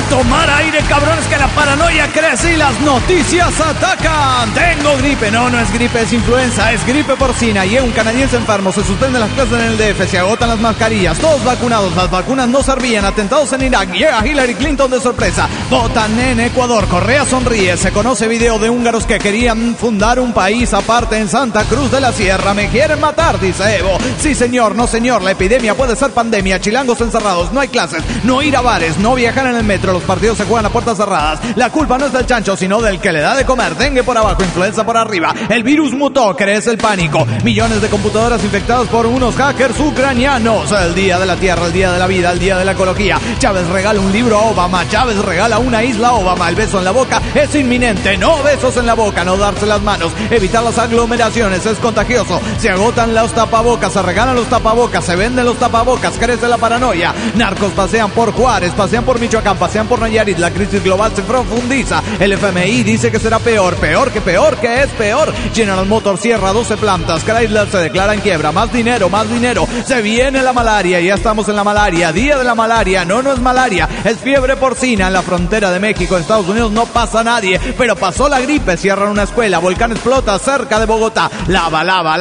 tomar aire, cabrones, que la paranoia crece y las noticias atacan. Tengo gripe. No es gripe, es influenza, es gripe porcina. Y un canadiense enfermo, se suspenden las clases en el DF, se agotan las mascarillas, todos vacunados, las vacunas no servían, atentados en Irak, llega Hillary Clinton de sorpresa, votan en Ecuador, Correa sonríe, se conoce video de húngaros que querían fundar un país aparte en Santa Cruz de la Sierra. Me quieren matar, dice Evo. Sí señor, no señor, la epidemia puede ser pandemia, chilangos encerrados, no hay clases, no ir a bares, no viajar en el metro, los partidos se juegan a puertas cerradas. La culpa no es del chancho, sino del que le da de comer. Dengue por abajo, influenza por arriba, el virus mutó, crece el pánico, millones de computadoras infectadas por unos hackers ucranianos. El día de la tierra, el día de la vida, el día de la ecología. Chávez regala un libro a Obama, Chávez regala una isla a Obama. El beso en la boca es inminente, no besos en la boca, no darse las manos, evitar las aglomeraciones, es contagioso. Se agotan los tapabocas, se regalan los tapabocas, se venden los tapabocas, crece la paranoia. Narcos pasean por Juárez, pasean por Michoacán, pasean por Nayarit, la crisis global se profundiza. El FMI dice que será peor que es peor. General Motors cierra 12 plantas, Chrysler se declara en quiebra, más dinero, se viene la malaria, ya estamos en la malaria, día de la malaria, no es malaria, es fiebre porcina en la frontera de México, Estados Unidos no pasa nadie, pero pasó la gripe, cierran una escuela, volcán explota cerca de Bogotá, lava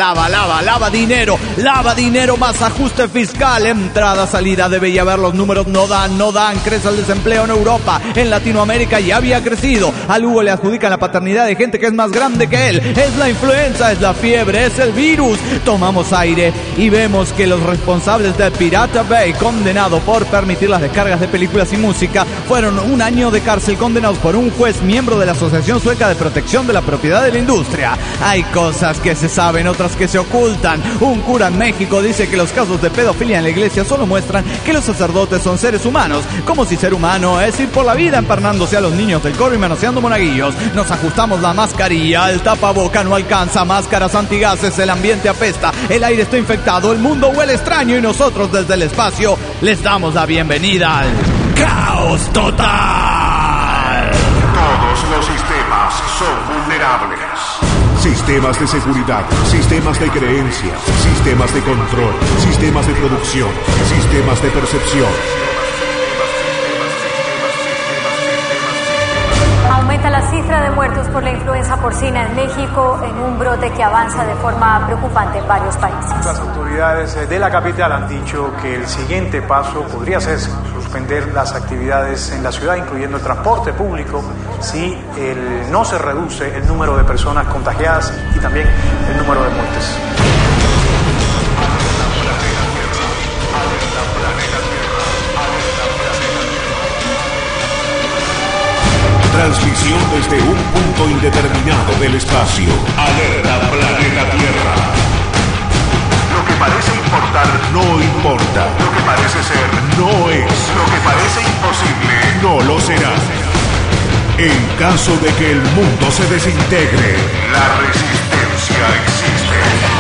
dinero, más ajuste fiscal, entrada, salida, debe ya ver, los números no dan, crece el desempleo en Europa, en Latinoamérica ya había crecido, al Hugo le adjudican la paternidad de gente que es más grande que él, es la influenza, es la fiebre, es el virus. Tomamos aire y vemos que los responsables de Pirata Bay, condenado por permitir las descargas de películas y música, fueron 1 año de cárcel, condenados por un juez miembro de la Asociación Sueca de Protección de la Propiedad de la Industria. Hay cosas que se saben, otras que se ocultan. Un cura en México dice que los casos de pedofilia en la iglesia solo muestran que los sacerdotes son seres humanos, como si ser humano es ir por la vida empernándose a los niños del coro y manoseando monaguillos. Nos ajustamos la mascarilla, el tapaboca no alcanza, máscaras antigases, el ambiente apesta, el aire está infectado, el mundo huele extraño y nosotros desde el espacio les damos la bienvenida al caos total. Todos los sistemas son vulnerables. Sistemas de seguridad, sistemas de creencias, sistemas de control, sistemas de producción, sistemas de percepción. Aumenta la cifra de muertos por la influenza porcina en México en un brote que avanza de forma preocupante en varios países. Las autoridades de la capital han dicho que el siguiente paso podría ser suspender las actividades en la ciudad, incluyendo el transporte público, si no se reduce el número de personas contagiadas y también el número de muertes. Transmisión desde un punto indeterminado del espacio. Alerta Planeta Tierra. Lo que parece importar no importa. Lo que parece ser no es. Lo que parece imposible no lo será. En caso de que el mundo se desintegre, la resistencia existe.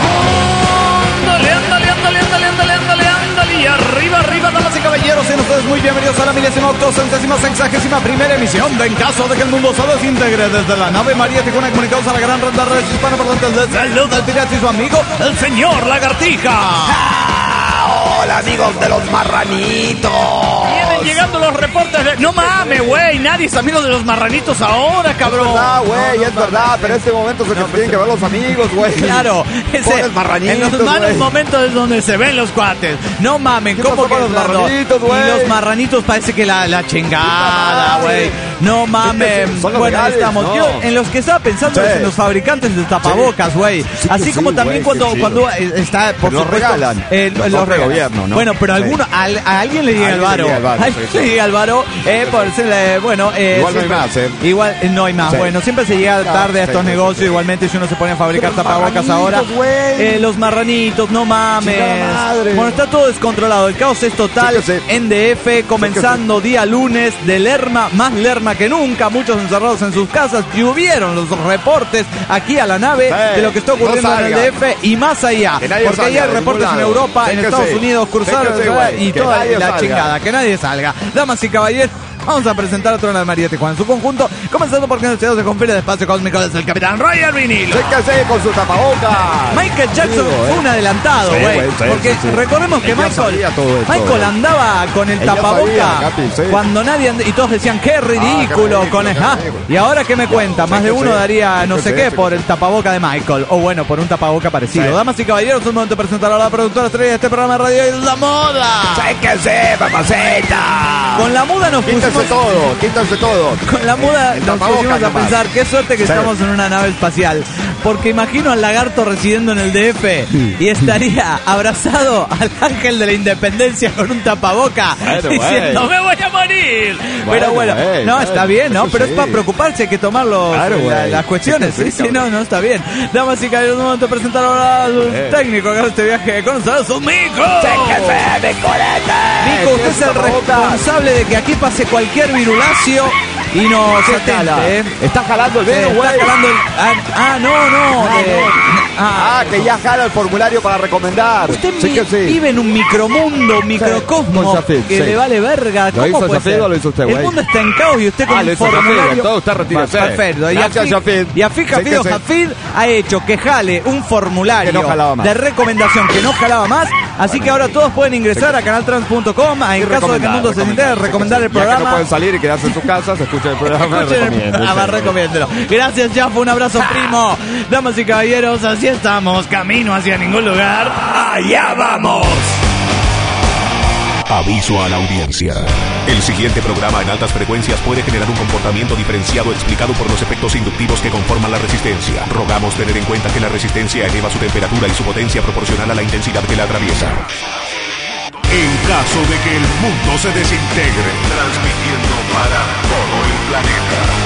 Ándale, y arriba, damas y caballeros, sean ustedes muy bienvenidos a la 1861ª emisión de En caso de que el mundo se desintegre, desde la nave María Tijuana, comunicados a la gran red de redes hispanoparlantes de Salud al Pirata y su amigo, el señor Lagartija. Hola amigos de los marranitos. Vienen llegando los reportes de... No mames, güey, nadie es amigo de los marranitos ahora, cabrón. Es verdad, güey, es verdad, pero en este momento se nos tienen que ver los amigos, güey. Claro, pobres marranitos, en los malos momentos es donde se ven los cuates. No mamen, ¿cómo que los marranitos, güey? Y los marranitos parece que la chingada, güey. No mamen. Son los bueno, legales, estamos. no. Yo en los que estaba pensando es en los fabricantes de tapabocas, güey. Sí, así como también cuando está, por los supuesto, regalan. los regalan. Gobierno, ¿no? Bueno, pero a alguien le llega el varo. A alguien le llega el varo. Bueno, igual no hay más, Igual no hay más. Sí. Bueno, siempre se llega tarde a estos negocios. Igualmente, si uno se pone a fabricar tapabocas ahora. Los marranitos, no mames. Bueno, está todo descontrolado. El caos es total. En DF, comenzando día lunes de Lerma, más Lerma que nunca. Muchos encerrados en sus casas. Llovieron los reportes aquí a la nave de lo que está ocurriendo en el DF y más allá. Porque hay reportes en Europa, en Estados Unidos, cruzaron y toda la chingada. Que nadie salga. Damas y caballeros. Vamos a presentar a Tron María Tijuana en su conjunto, comenzando porque en el se confía de espacio cósmico desde el Capitán Roger Vinilo. Chéquese con su tapabocas. Michael Jackson fue un adelantado, güey. Porque recordemos que Michael andaba con el tapaboca cuando nadie y todos decían qué ridículo con el y ahora que me cuenta, más de uno daría no sé qué por el tapaboca de Michael, o bueno, por un tapaboca parecido. Damas y caballeros, un momento de presentar a la productora estrella de este programa de radio y la moda. Chéquese, papaceta. Con la muda nos pusimos quítense todo. Con la muda nos pusimos a pensar, qué suerte que estamos en una nave espacial. Porque imagino al lagarto residiendo en el DF y estaría abrazado al ángel de la independencia con un tapaboca diciendo, me voy a morir. Pero bueno, no, está bien, ¿no? Pero es para preocuparse, hay que tomar las cuestiones. Sí, no, está bien. Damas y caballeros, un momento de presentar ahora al técnico que hace este viaje con nosotros, un Mico. Mico, usted es el responsable de que aquí pase cualquier virulacio y no se atente, Está jalando el dedo, güey. Está jalando el... que ya jala el formulario para recomendar. Usted vive en un micromundo, un microcosmos que le vale verga. ¿Cómo puede ser? Lo hizo usted, güey. El mundo está en caos y usted con el formulario... Todo está retirado. Perfecto. Gracias, Jafid. Y Jafid ha hecho que jale un formulario de recomendación que no jalaba más. Así que ahora todos pueden ingresar a canaltrans.com en caso de que el mundo se siente recomendar el programa. Ya que no pueden salir y quedarse en sus casas, escuchen el programa. Recomiéndelo. Gracias, Jafo. Un abrazo, primo. Damas y caballeros, así estamos. Camino hacia ningún lugar. ¡Allá vamos! Aviso a la audiencia. El siguiente programa en altas frecuencias puede generar un comportamiento diferenciado explicado por los efectos inductivos que conforman la resistencia. Rogamos tener en cuenta que la resistencia eleva su temperatura y su potencia proporcional a la intensidad que la atraviesa. En caso de que el mundo se desintegre, transmitiendo para todo el planeta.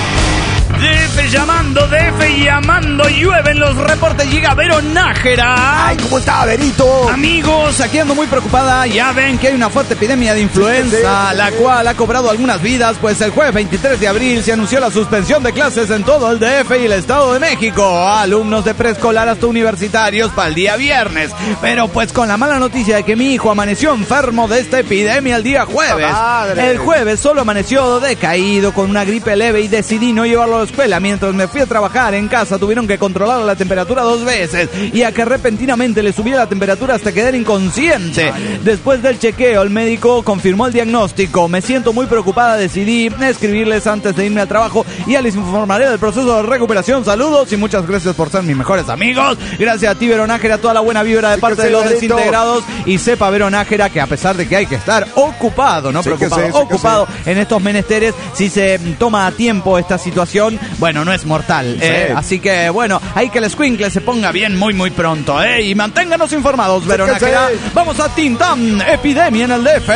DF llamando, llueven los reportes, llega Vero Nájera. Ay, ¿cómo está, Verito? Amigos, aquí ando muy preocupada, ya ven que hay una fuerte epidemia de influenza, la cual ha cobrado algunas vidas, pues el jueves 23 de abril se anunció la suspensión de clases en todo el DF y el Estado de México, alumnos de preescolar hasta universitarios para el día viernes, pero pues con la mala noticia de que mi hijo amaneció enfermo de esta epidemia el día jueves. El jueves solo amaneció decaído con una gripe leve y decidí no llevarlo a la escuela. Mientras me fui a trabajar en casa tuvieron que controlar la temperatura 2 veces y a que repentinamente le subía la temperatura hasta quedar inconsciente. Después del chequeo el médico confirmó el diagnóstico. Me siento muy preocupada, decidí escribirles antes de irme al trabajo y ya les informaré del proceso de recuperación. Saludos y muchas gracias por ser mis mejores amigos. Gracias a ti, Vero Nájera, toda la buena vibra de parte de los desintegrados, y sepa, Vero Nájera, que a pesar de que hay que estar ocupado, no preocupado, ocupado en estos menesteres, si se toma a tiempo esta situación, bueno, no es mortal, así que bueno, hay que el escuincle se ponga bien muy pronto, y manténganos informados, Vero Nájera. Vamos a Tintán, epidemia en el DF.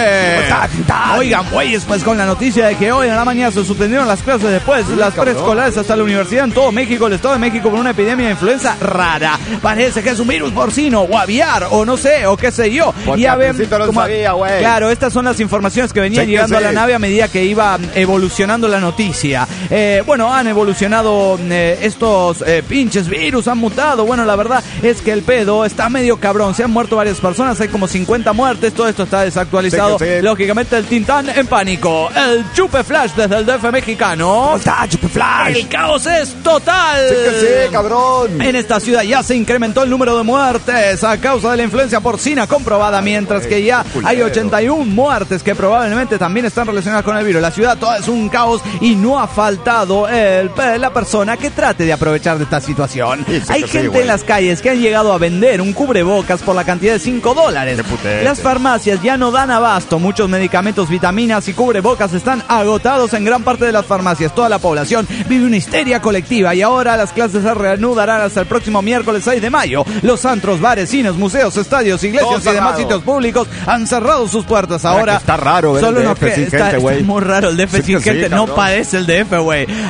Oigan, güeyes, pues con la noticia de que hoy en la mañana se suspendieron las clases después, las preescolares hasta la universidad en todo México, el Estado de México, por una epidemia de influenza rara. Parece que es un virus porcino o aviar o no sé, o qué sé yo. Porque ya ven, no sabía, claro, estas son las informaciones que venían llegando a la nave a medida que iba evolucionando la noticia. Bueno, han evolucionado estos pinches virus, han mutado. Bueno, la verdad es que el pedo está medio cabrón. Se han muerto varias personas, hay como 50 muertes. Todo esto está desactualizado. Lógicamente, el Tintán en pánico. El Chupe Flash desde el DF mexicano. ¿Cómo está, Chupe Flash? El caos es total. Cabrón. En esta ciudad ya se incrementó el número de muertes a causa de la influencia porcina comprobada, mientras que ya hay 81 muertes que probablemente también están relacionadas con el virus. La ciudad toda es un caos y no ha faltado la persona que trate de aprovechar de esta situación. Hay gente en las calles que han llegado a vender un cubrebocas por la cantidad de $5. Las farmacias ya no dan abasto. Muchos medicamentos, vitaminas y cubrebocas están agotados en gran parte de las farmacias. Toda la población vive una histeria colectiva y ahora las clases se reanudarán hasta el próximo miércoles 6 de mayo. Los antros, bares, cines, museos, estadios, iglesias y demás sitios públicos han cerrado sus puertas. Ahora está raro ver solo el DF sin gente, güey. Está muy raro el DF sin gente. No padece el DF, güey. Ahora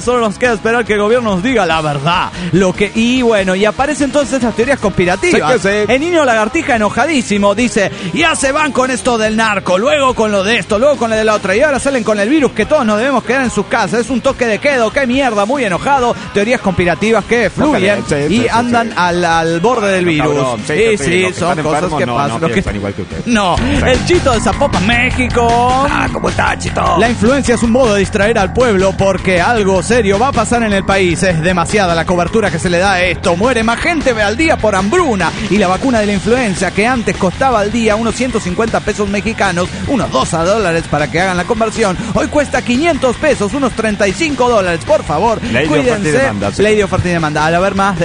solo nos queda esperar que el gobierno nos diga la verdad. Y aparecen entonces estas teorías conspirativas. Sí. El niño lagartija enojadísimo dice, ya se van con esto del narco, luego con lo de esto, luego con lo de la otra, y ahora salen con el virus que todos nos debemos quedar en sus casas. Es un toque de quedo, qué mierda, muy enojado. Teorías conspirativas que fluyen y andan al borde del virus. Cabrón, son cosas que pasan. Igual que usted. No, el Chito de Zapopan, México. ¿Cómo está, Chito? La influencia es un modo de distraer al pueblo porque algo serio va a pasar en el país. Es demasiada la cobertura que se le da a esto. Muere más gente al día por hambruna. Y la vacuna de la influenza, que antes costaba al día unos 150 pesos mexicanos, unos $12 para que hagan la conversión, hoy cuesta 500 pesos, unos $35. Por favor, cuídense. Ley de oferta y demanda. Al haber más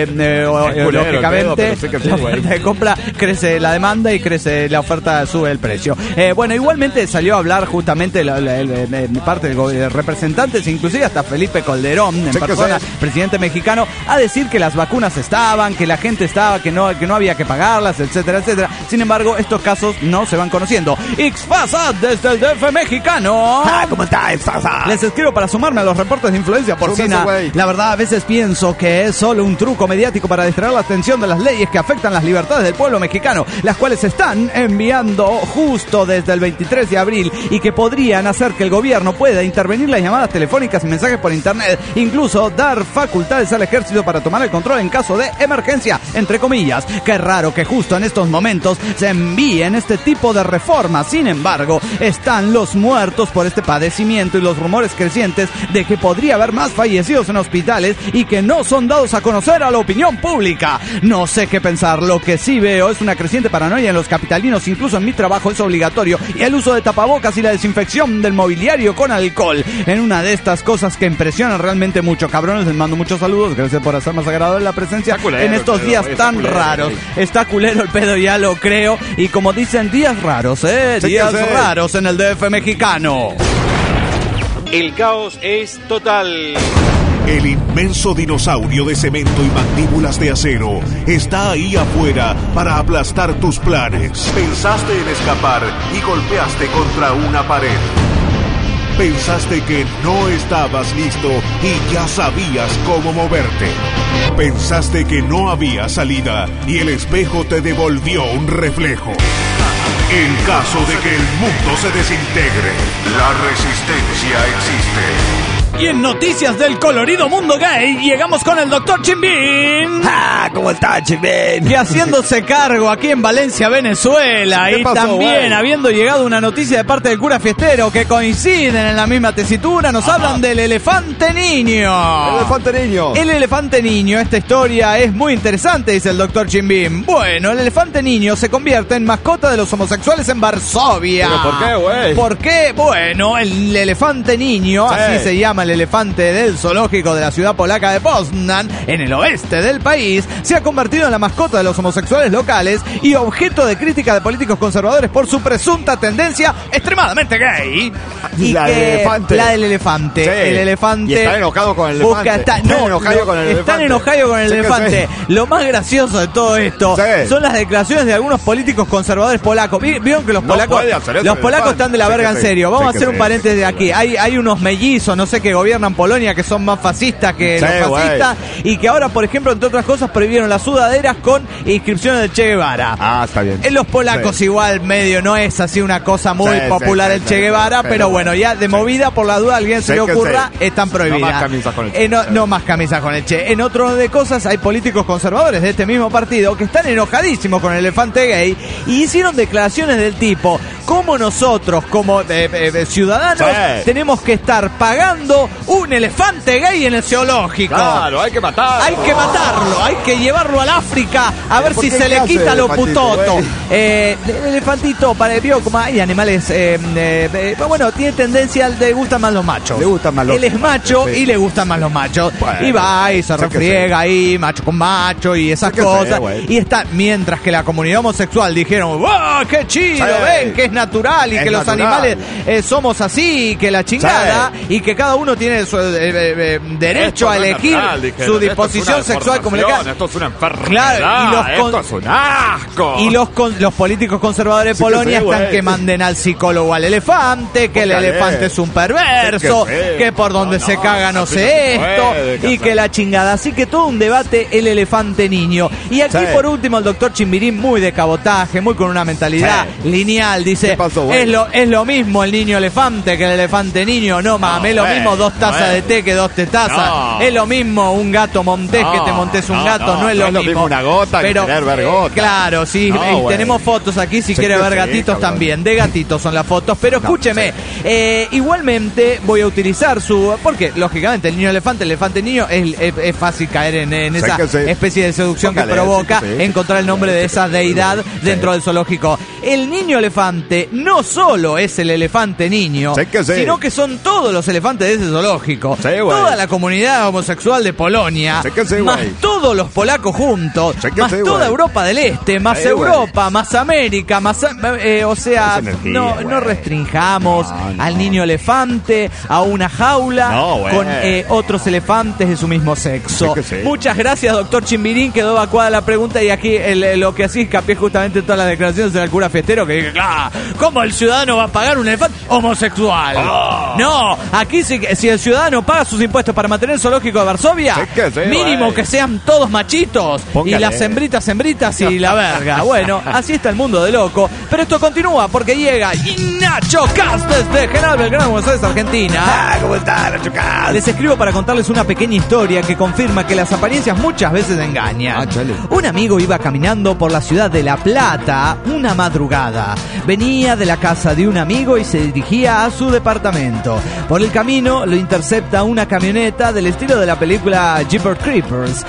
lógicamente, la oferta de compra, crece la demanda y crece la oferta, sube el precio. Igualmente salió a hablar justamente parte de representantes, inclusive hasta Felipe Calderón, en persona, presidente mexicano, a decir que las vacunas estaban, que la gente estaba, que no había que pagarlas, etcétera, etcétera. Sin embargo, estos casos no se van conociendo. Ixfasa desde el DF mexicano. ¿Cómo está, Ixfasa? Les escribo para sumarme a los reportes de influencia porcina. La verdad, a veces pienso que es solo un truco mediático para distraer la atención de las leyes que afectan las libertades del pueblo mexicano, las cuales se están enviando justo desde el 23 de abril y que podrían hacer que el gobierno pueda intervenir las llamadas telefónicas y mensajes por internet, incluso dar facultades al ejército para tomar el control en caso de emergencia, entre comillas. Qué raro que justo en estos momentos se envíen este tipo de reformas. Sin embargo, están los muertos por este padecimiento y los rumores crecientes de que podría haber más fallecidos en hospitales y que no son dados a conocer a la opinión pública. No sé qué pensar. Lo que sí veo es una creciente paranoia en los capitalinos. Incluso en mi trabajo es obligatorio, y el uso de tapabocas y la desinfección del mobiliario con alcohol. En una de estas cosas que impresionan realmente mucho. Cabrones, les mando muchos saludos. Gracias por hacer más agradable la presencia en estos días tan raros. Está culero el pedo, ya lo creo. Y como dicen, días raros, días raros en el DF mexicano. El caos es total. El inmenso dinosaurio de cemento y mandíbulas de acero está ahí afuera para aplastar tus planes. Pensaste en escapar y golpeaste contra una pared. Pensaste que no estabas listo y ya sabías cómo moverte. Pensaste que no había salida y el espejo te devolvió un reflejo. En caso de que el mundo se desintegre, la resistencia existe. Y en noticias del colorido mundo gay, llegamos con el Dr. Chimbín. ¿Cómo está, Chimbín? Que haciéndose cargo aquí en Valencia, Venezuela, y pasó, también habiendo llegado una noticia de parte del cura fiestero que coinciden en la misma tesitura, nos hablan del elefante niño. El elefante niño. El elefante niño, esta historia es muy interesante, dice el Dr. Chimbín. Bueno, el elefante niño se convierte en mascota de los homosexuales en Varsovia. ¿Pero por qué, güey? ¿Por qué? Bueno, el elefante niño, así se llama el elefante del zoológico de la ciudad polaca de Poznan, en el oeste del país, se ha convertido en la mascota de los homosexuales locales y objeto de crítica de políticos conservadores por su presunta tendencia extremadamente gay. Y la del elefante. Sí. El elefante. Y están enojados con el elefante. Están enojados con el elefante. Lo más gracioso de todo esto son las declaraciones de algunos políticos conservadores polacos. Vieron que los polacos están de la verga, en serio. Vamos a hacer un paréntesis de aquí. Hay unos mellizos, no sé qué, gobiernan Polonia, que son más fascistas que los fascistas, y que ahora, por ejemplo, entre otras cosas, prohibieron las sudaderas con inscripciones de Che Guevara. Está bien. En los polacos igual medio no es así una cosa muy popular el Che Guevara, pero bueno, ya de movida, por la duda alguien se le ocurra, están prohibidas. No más camisas con el Che. No más camisas con el Che. En otro de cosas, hay políticos conservadores de este mismo partido que están enojadísimos con el elefante gay y hicieron declaraciones del tipo: como nosotros, como ciudadanos, tenemos que estar pagando un elefante gay en el zoológico. Claro, hay que matarlo. Hay que matarlo, hay que llevarlo al África a ver si se le quita lo putoto. El elefantito, vio como hay animales, bueno, tiene tendencia, le gustan más los machos. Él es macho y le gustan más los machos. Bueno, y va y se refriega ahí, macho con macho y esas cosas. Y está, mientras que la comunidad homosexual dijeron: ¡wow, qué chido! Ven, que es natural. natural y Es que los natural. animales somos así, y que la chingada, y que cada uno tiene su derecho a elegir su disposición sexual como le cae. Esto es una enfermedad. Claro, esto es un asco. Y los políticos conservadores de Sí que Polonia sí, están güey. que manden al psicólogo al elefante, que el Póngale. elefante es un perverso, Sí que sí. que por donde se caga no así sé no se esto, puede, y Casar. que la chingada. Así que todo un debate el elefante niño. Y aquí Sí. por último el doctor Chimbirín, muy de cabotaje, muy con una mentalidad lineal, dice, ¿Qué pasó, güey? es lo mismo el niño elefante que el elefante niño. No mames, es lo güey, mismo 2 tazas de té que 2 tetazas. No. Es lo mismo un gato montés que te montes un gato, no es lo mismo. una gota que querer ver gota. Claro, sí, No, y güey. tenemos fotos aquí si Sí quiere que ver sí, gatitos cabrón. también. De gatitos son las fotos, pero escúcheme, igualmente voy a utilizar porque lógicamente el elefante niño es fácil caer en Sí esa que sí. especie de seducción que Póngale, provoca sí que sí. encontrar el nombre de esa deidad dentro del zoológico. El niño elefante no solo es el elefante niño, Sí que sí. sino que son todos los elefantes de ese zoológico. Sí, güey. Toda la comunidad homosexual de Polonia, Sí que sí, más güey. todos los polacos juntos, Sí que más sí, toda güey. Europa del Este, más Sí, güey. Europa, más América, más o sea, Es energía, no güey. restringamos No. al niño elefante a una jaula No, güey. con otros elefantes de su mismo sexo. Sí que sí. Muchas gracias, doctor Chimbirín, quedó evacuada la pregunta y aquí lo que así hincapié justamente en todas las declaraciones del cura fiestero que dije, ¿cómo el ciudadano va a pagar un elefante homosexual? No, aquí si el ciudadano paga sus impuestos para mantener el zoológico de Varsovia, Sí que sí, mínimo güey. que sean todos machitos Póngale. y las hembritas y la verga. Bueno, así está el mundo de loco. Pero esto continúa porque llega Nacho Cast desde General Belgrano, Buenos Aires, Argentina. ¿Cómo está, Nacho Cast? Les escribo para contarles una pequeña historia que confirma que las apariencias muchas veces engañan. Chale. Un amigo iba caminando por la ciudad de La Plata una madrugada. Venía de la casa de un amigo y se dirigía a su departamento. Por el camino lo intercepta una camioneta del estilo de la película Jeepers Creepers.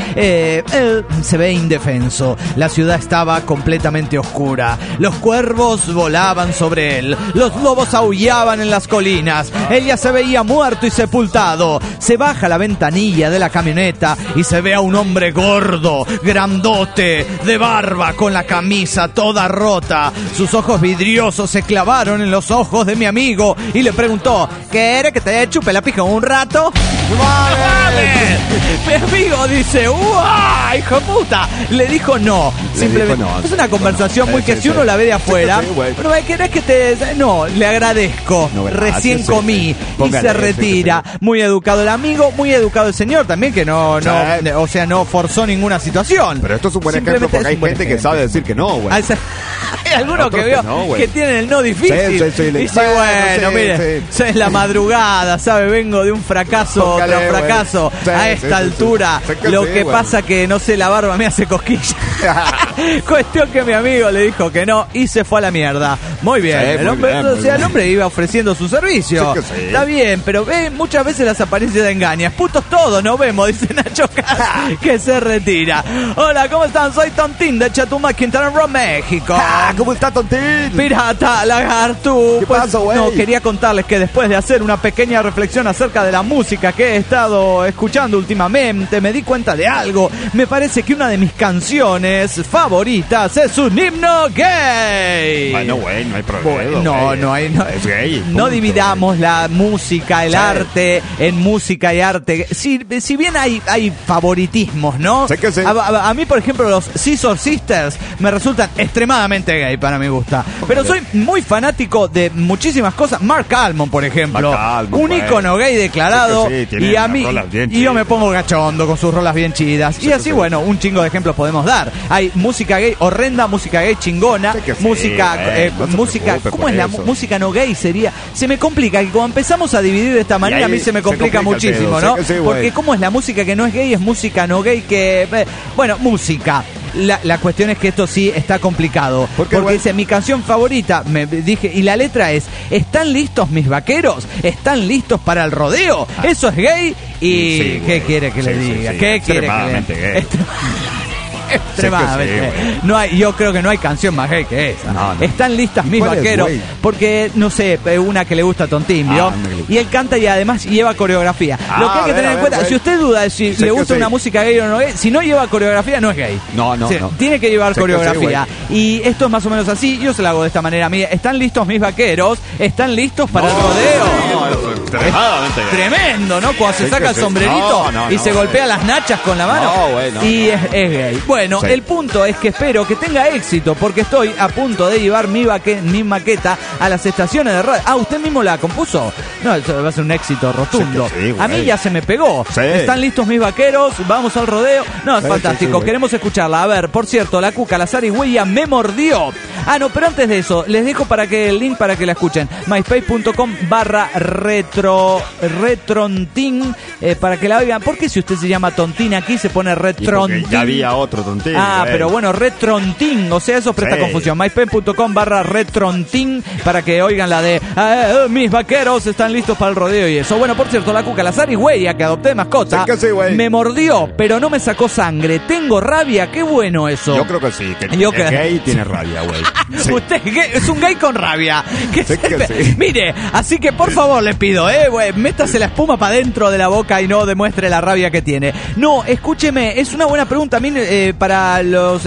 Él se ve indefenso. La ciudad estaba completamente oscura. Los cuervos volaban sobre él. Los lobos aullaban en las colinas. Él ya se veía muerto y sepultado. Se baja la ventanilla de la camioneta y se ve a un hombre gordo, grandote, de barba, con la camisa toda rota. Sus ojos vidriosos se clavaron en los ojos de mi amigo y le preguntó, ¿quiere que te chupe la pija un rato? ¡Mames! Mi amigo dice, ¡guau, hijo de puta! Le dijo no. Simplemente. dijo no. Es una conversación muy que Sí, si uno sí. la ve de afuera, Sí, güey. pero ¿querés que te...? No, le agradezco. No, gracias, Recién sí, comí. sí. Y Póngale, se retira. sí, Muy educado el amigo, muy educado el señor también, que no, Sí. o sea, no forzó ninguna situación. Pero esto es un buen ejemplo Simplemente porque es hay un buen gente que ejemplo. sabe decir que no, güey. Hay algunos Otros que veo que no, güey. que tienen el no difícil. Sí, sí, sí, Dice, bueno, sí, mire, sí. es la madrugada, ¿sabe? Vengo de un fracaso Póngale, tras güey. fracaso. Sí, A sí, esta sí, altura, sí. Sí que lo sí, que güey. pasa que, no sé, la barba me hace cosquillas. Cuestión que mi amigo le dijo que no y se fue a la mierda. Muy bien, Sí, el muy hombre, bien, o muy sea, el bien. hombre iba ofreciendo su servicio. Sí que sí. Está bien, pero muchas veces las apariencias engañan. Putos todos nos vemos, dice Nacho Cas, que se retira. Hola, ¿cómo están? Soy Tontín de Chetumal, Quintana Roo, México. ¿Cómo está, Tontín? Pirata, lagarto. ¿Qué Pues, pasa, güey? no, quería contarles que después de hacer una pequeña reflexión acerca de la música que he estado escuchando últimamente, me di cuenta de algo. Me parece que una de mis canciones favoritas es un himno gay. Bueno, güey, no hay problema. Bueno, no hay. No, Es gay. no punto. dividamos la música, el Sí. arte en música y arte. Si bien hay favoritismos, ¿no? Sí que sí. A mí, por ejemplo, los Scissor Sisters me resultan extremadamente gay para mi gusta. Pero soy muy fanático de muchísimas cosas. Mark Almond, por ejemplo. Mark Almond, un güey. ícono gay declarado. Sí que sí, tiene y a unas mí. rolas bien Y yo me chidas. pongo gachondo con sus rolas bien chidas. Sí y que así, sí. bueno, un chingo de ejemplos podemos dar. Hay música gay horrenda, música gay chingona, Sí que sí, música. güey, no se música. preocupe ¿Cómo por es la eso. música no gay? Sería. Se me complica. Y cuando empezamos a dividir de esta manera, ahí a mí se me se complica complica el muchísimo, pedo. ¿no? Sí que sí, güey. Porque ¿cómo es la música que no es gay? Es música no gay que. Bueno, música. La cuestión es que esto sí está complicado. ¿Por qué, Porque güey? dice, mi canción favorita, me dije, y la letra es, ¿están listos mis vaqueros? ¿Están listos para el rodeo? Eso es gay y Sí, ¿qué güey. quiere que le Sí, sí, diga? sí, ¿Qué quiere que le extremadamente gay. Extremadamente. Sí, No hay, yo creo que no hay canción más gay que esa. No. Están listas mis cuál es, vaqueros. güey? Porque, no sé, una que le gusta a Tontín, ¿vio? una que le gusta. Y él canta y además lleva coreografía. Lo que hay que a ver, tener a en ver, cuenta, güey. si usted duda de si Sé le que gusta sí. una música gay o no gay, si no lleva coreografía, no es gay. No, no, no. Tiene que llevar Sé que sí, coreografía. Y esto es más o menos así. Yo se lo hago de esta manera. Mira, ¿están listos mis vaqueros? ¿Están listos para el rodeo? No, eso es extremadamente gay. Tremendo, ¿no? Cuando se Sí saca que el sí. sombrerito No, y no, se no, golpea güey. las nachas con la mano. No, güey, no, y no. es gay. Bueno, Sí. el punto es que espero que tenga éxito porque estoy a punto de llevar mi maqueta a las estaciones de radio. Ah, ¿usted mismo la compuso? No, eso va a ser un éxito rotundo. Sí que sí, güey. A mí ya se me pegó. Sí. ¿Están listos mis vaqueros? Vamos al rodeo. No, es Sí, fantástico. sí, sí, güey. Queremos escucharla. A ver, por cierto, la Cuca, la zarigüeya me mordió. Ah, no, pero antes de eso, les dejo para que el link para que la escuchen. myspace.com/retrontin para que la oigan. ¿Por qué si usted se llama Tontín aquí se pone Y porque retrontin? ya había otro Tontín. Ah, güey. pero bueno, retrontin, o sea, eso presta Sí. confusión. myspace.com/retrontin para que oigan la de mis vaqueros están listos para el rodeo y eso. Bueno, por cierto, la Cuca, la zarigüeya que adopté de mascota, Sí que sí, güey. me mordió, pero no me sacó sangre. Tengo rabia, qué bueno eso. Yo creo que sí, que Yo es creo- gay y tiene rabia, güey. Sí. Usted es gay- es un gay con rabia. ¿Qué Sí se- que sí. Mire, así que por favor le pido, güey, métase la espuma para dentro de la boca y no demuestre la rabia que tiene. No, escúcheme, es una buena pregunta también para los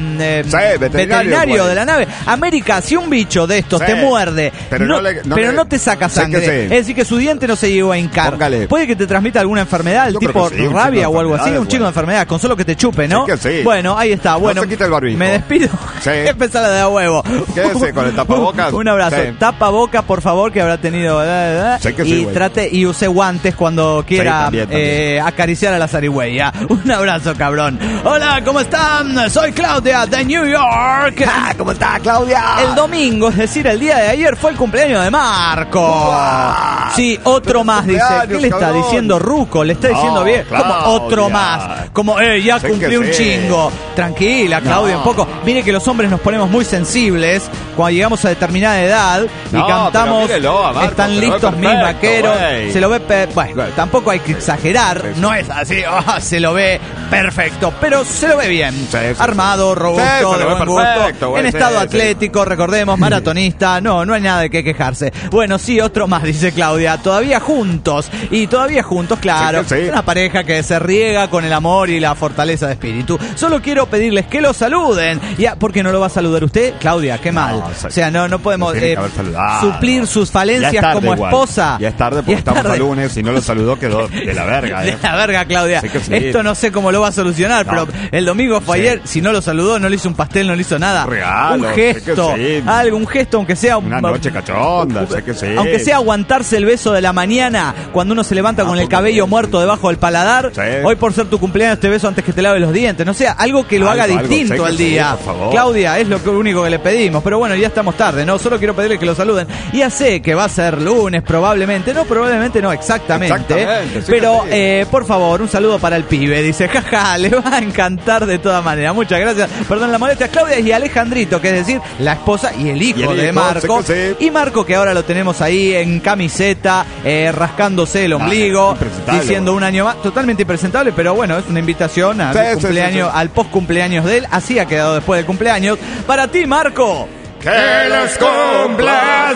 veterinarios güey. de la nave. América, si un bicho de estos Sí, te muerde, pero no, no le- te saca sé que sangre, sí. es decir, que su diente no se llegó a hincar. Póngale. Puede que te transmita alguna enfermedad, Yo creo tipo que sí, un rabia chingo de o algo así, un enfermedades, chingo de güey. enfermedad, con solo que te chupe, ¿no? Sí que sí. Bueno, ahí está. Bueno, se quita el barbijo. me despido. Sí. Empezar la de a huevo. Quédese con el tapabocas. Un abrazo. Sí. Tapaboca, por favor, que habrá tenido. Sí que sí, y güey. trate y use guantes cuando quiera también. acariciar a la zarigüeya. Un abrazo, cabrón. Hola, ¿cómo están? Soy Claudia de New York. ¿Cómo está, Claudia? El domingo, es decir, el día de ayer, fue el cumpleaños de Marco. ¡Guau! Sí, otro ¡Feliz más, dice. cumpleaños, ¿Qué le está cabrón! diciendo Ruco? Le está diciendo No, bien. Como Claudia. otro más. Como, ya Sé que cumplí un sí. chingo. Tranquila, Claudia, No. un poco. Mire que los hombres nos ponemos muy sensibles cuando llegamos a determinada edad y No, cantamos. pero mírelo a Marco, Están se lo ve listos mis perfecto, vaqueros. güey. Se lo ve. Bueno, tampoco hay que exagerar. Sí, sí. No es así. Se lo ve perfecto. Pero se lo ve bien. Sí, sí, Armado, robusto, Sí, se lo de ve buen gusto. perfecto, güey, En sí, estado sí. atlético, recordemos, maratonista. No hay nada de qué quejarse. Bueno, sí, otro más, dice Claudia. Todavía juntos. Y todavía juntos, claro. Sí que sí. Es una pareja que se riega con el amor y la fortaleza de espíritu. Solo quiero pedirles que lo saluden. Ya, ¿por qué no lo va a saludar usted? Claudia, qué mal. O sea, no podemos Tiene que haber saludado. suplir sus Ya falencias es tarde como igual. esposa. Ya es tarde porque Ya es estamos tarde. a lunes. Si no lo saludó, quedó de la verga. De la verga, Claudia. Sí que sí. Esto no sé cómo lo va a solucionar, No. pero el domingo fue Sí. ayer. Si no lo saludó, no le hizo un pastel, no le hizo nada. Regalo, un sé que gesto, sí. algo, un gesto, aunque sea Una noche cachonda, sé que sí. Aunque sea aguantarse el beso de la mañana cuando uno se levanta con el pues, cabello sí. muerto debajo del paladar. Sí. Hoy por ser tu cumpleaños te beso antes que te lave los dientes. No sé, algo que lo Algo, haga algo, distinto sé que al sí, día. por favor. Claudia, es lo único que le pedimos. Pero bueno, ya estamos tarde, ¿no? Solo quiero pedirle que lo saluden. Ya sé que va a ser lunes, probablemente. No, probablemente no, exactamente. Exactamente, sí Pero, que por favor, un saludo para el pibe. Dice, jaja, le va a encantar de todas maneras. Muchas gracias. Perdón la molestia. Claudia y Alejandrito, que es decir, la esposa y el hijo Y el de hijo, Marco. sé que sí. Y Marco, que ahora lo tenemos ahí en camiseta, rascándose el ombligo, impresentable, diciendo güey. un año más. Totalmente impresentable, pero bueno, es una invitación al Sí, sí, cumpleaños, sí, sí. al post cumpleaños de él. Así ha quedado después del cumpleaños. Para ti, Marco. ¡Que los cumplas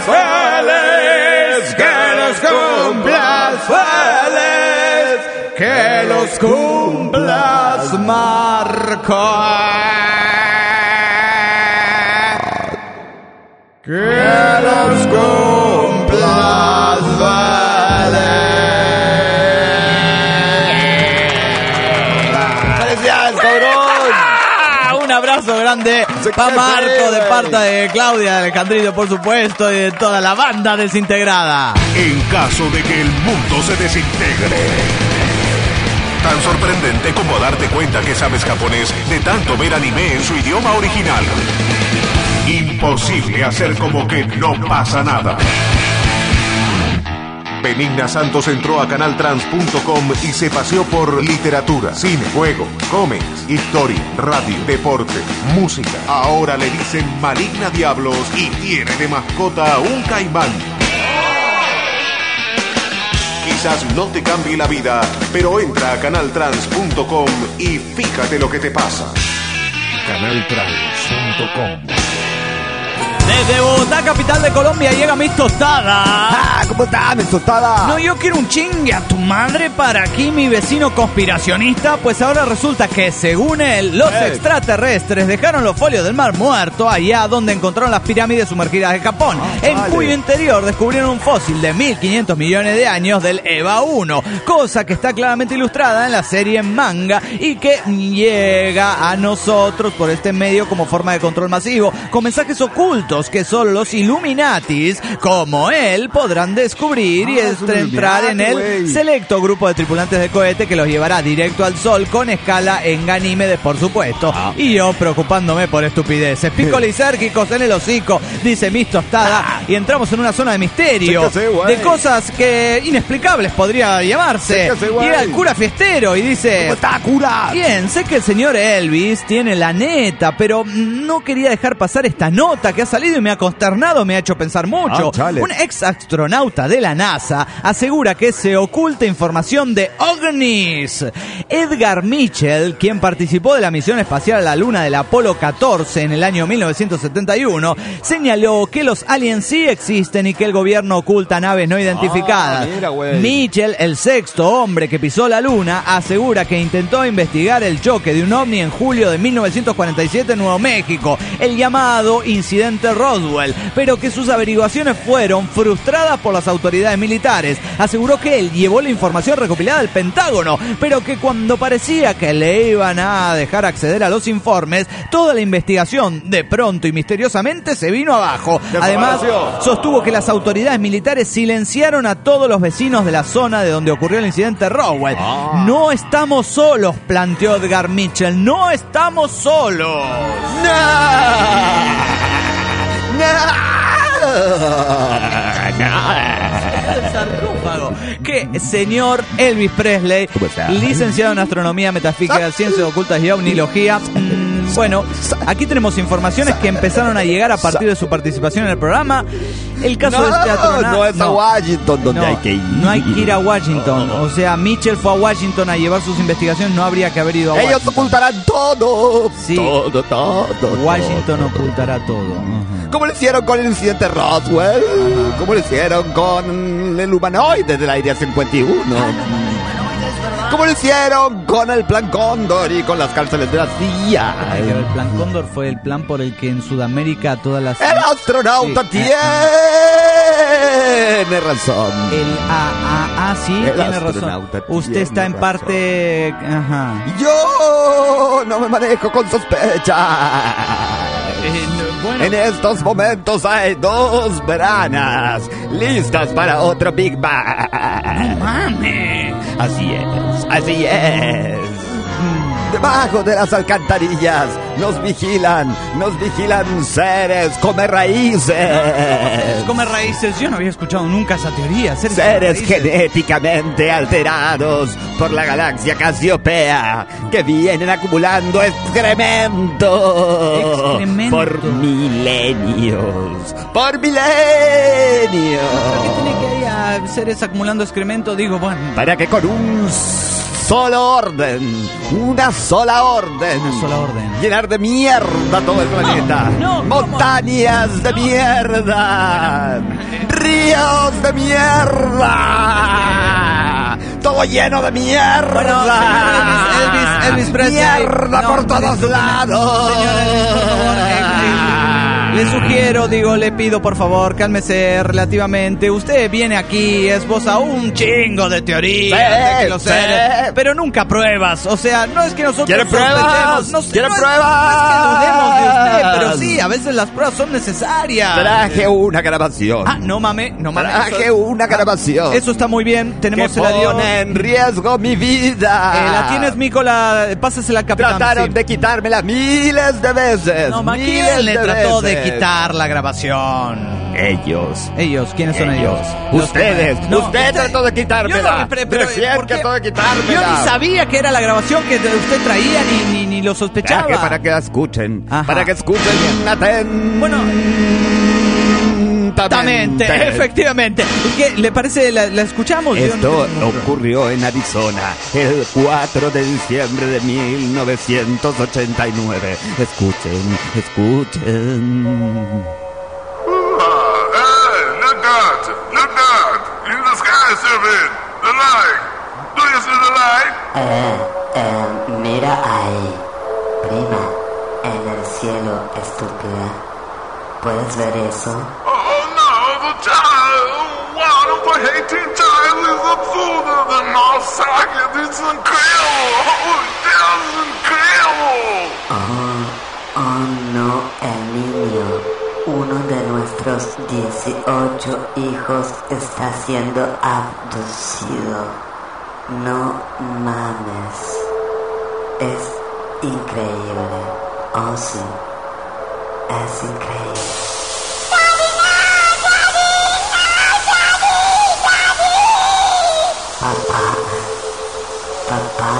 feliz! ¡Que los cumplas feliz! Que los cumplas, Marco. Que los cumplas, ¡Felicidades, cabrón! Un abrazo grande para Marco de parte de Claudia, de Alejandrito, por supuesto, y de toda la banda desintegrada. En caso de que el mundo se desintegre. Tan sorprendente como darte cuenta que sabes japonés de tanto ver anime en su idioma original. Imposible hacer como que no pasa nada. Benigna Santos entró a canaltrans.com y se paseó por literatura, cine, juegos, cómics, historia, radio, deporte, música. Ahora le dicen Maligna Diablos y tiene de mascota un caimán. Quizás no te cambie la vida, pero entra a canaltrans.com y fíjate lo que te pasa. canaltrans.com. Desde Bogotá, capital de Colombia, llega mi tostada. ¿Cómo está, mi tostada? No, yo quiero un chingue a tu madre para aquí, mi vecino conspiracionista. Pues ahora resulta que, según él, los extraterrestres dejaron los folios del Mar Muerto allá donde encontraron las pirámides sumergidas de Japón, en cuyo interior descubrieron un fósil de 1.500 millones de años del EVA 1, cosa que está claramente ilustrada en la serie manga y que llega a nosotros por este medio como forma de control masivo, con mensajes ocultos que solo los Illuminatis, como él, podrán descubrir y entrar en el selecto grupo de tripulantes de cohete que los llevará directo al sol con escala en Ganímedes, por supuesto. Y yo preocupándome por estupideces picolisérgicos en el hocico, dice Miss Tostada, y entramos en una zona de misterio, de cosas que inexplicables podría llamarse. Y era el cura fiestero y dice: ¿cómo está, cura? Bien, sé que el señor Elvis tiene la neta, pero no quería dejar pasar esta nota que ha salido y me ha consternado, me ha hecho pensar mucho. Un ex astronauta de la NASA asegura que se oculta información de ovnis. Edgar Mitchell, quien participó de la misión espacial a la Luna del Apolo 14 en el año 1971, señaló que los aliens sí existen y que el gobierno oculta naves no identificadas. Mitchell, el sexto hombre que pisó la Luna, asegura que intentó investigar el choque de un ovni en julio de 1947 en Nuevo México, el llamado incidente Roswell, pero que sus averiguaciones fueron frustradas por las autoridades militares. Aseguró que él llevó la información recopilada del Pentágono, pero que cuando parecía que le iban a dejar acceder a los informes, toda la investigación de pronto y misteriosamente se vino abajo. Además, sostuvo que las autoridades militares silenciaron a todos los vecinos de la zona de donde ocurrió el incidente Roswell. No estamos solos, planteó Edgar Mitchell, no estamos solos. El sarcófago. Que señor Elvis Presley, licenciado en astronomía, metafísica, ciencias ocultas y ovnilogía. Bueno, aquí tenemos informaciones que empezaron a llegar a partir de su participación en el programa. El caso de este astronauta... No es a Washington donde hay que ir. No hay que ir a Washington. O sea, Mitchell fue a Washington a llevar sus investigaciones, no habría que haber ido a Washington. Ellos ocultarán todo. Sí. Todo. Washington ocultará todo. ¿Cómo lo hicieron con el incidente Roswell? ¿Cómo lo hicieron con el humanoide del Área 51? ¿Cómo lo hicieron con el Plan Cóndor y con las cárceles de la CIA? El Plan Cóndor fue el plan por el que en Sudamérica todas las... El astronauta tiene razón. Sí, tiene razón. Usted está en parte... Yo no me manejo con sospecha. Bueno. En estos momentos hay 2 veranas listas para otro Big Bang. ¡No mames! Así es. Debajo de las alcantarillas nos vigilan seres come raíces. Come raíces, yo no había escuchado nunca esa teoría. Seres genéticamente alterados por la galaxia Casiopea que vienen acumulando excremento. Por milenios. ¿Por qué tiene que haya seres acumulando excremento? Digo, bueno. Para que con una sola orden, llenar de mierda todo el planeta. Montañas de mierda, ríos de mierda, todo lleno de mierda. Bueno, Elvis Presley, mierda por todos lados. Le sugiero, le pido por favor, cálmese relativamente. Usted viene aquí, esboza un chingo de teorías de que los seres, pero nunca pruebas. O sea, no es que nosotros ¿Quiere pruebas? ¿Quiere pruebas? No es que dudemos de usted, pero sí, a veces las pruebas son necesarias. Traje una grabación. No mames. Traje una grabación. Eso está muy bien. Tenemos el adiós. Pone en riesgo mi vida. La tienes, Mícola. Pásasela al capitán. Trataron de quitármela miles de veces. ¿Quién le trató de quitar la grabación? Ellos. ¿Quiénes son ellos? Ustedes. Usted trató de quitármela. Recién trató de quitármela. Yo ni sabía que era la grabación que usted traía, ni lo sospechaba. Para que la escuchen. Ajá. Para que escuchen Bueno. Exactamente, efectivamente. ¿Qué le parece? ¿La escuchamos? Esto ocurrió en Arizona el 4 de diciembre de 1989. Escuchen. Look out! In the sky, Sylvan! The light! Do you see the light? Mira ahí, prima, en el cielo, estúpida. ¿Puedes ver eso? Oh no, the child! Water for 18 times is absurder than our socket. It's incredible! Oh, that's incredible! Oh no, el niño. Uno de nuestros 18 hijos está siendo abducido. No mames. Es increíble. Oh sí. Es increíble. Papá,